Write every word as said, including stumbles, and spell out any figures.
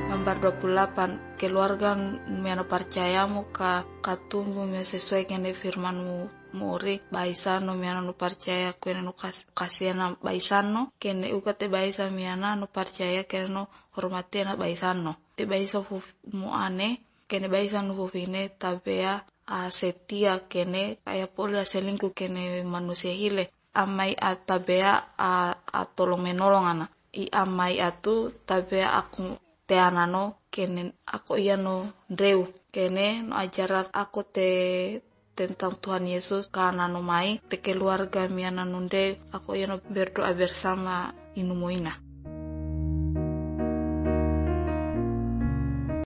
Gambar dua puluh delapan, keluarga miano percayamu ka katumbu mia sesuai kene firmanmu muri baisano miano nu percaya kene nu kas, kasiana baisano kene uka te baisa miana nu percaya kene nu hormati na baisano te baisa fu mu ane kene baisa nu fufine tabea a setia kene aya pola selingkuh kene manusia hile amai atabea a, a tolong menolong ana i amai atu tabea aku te anano kene aku iya no dreu kene no ajaran aku te tentang Tuhan Yesus karena no mai te keluarga miana nunde aku iya no berdoa bersama inumoina.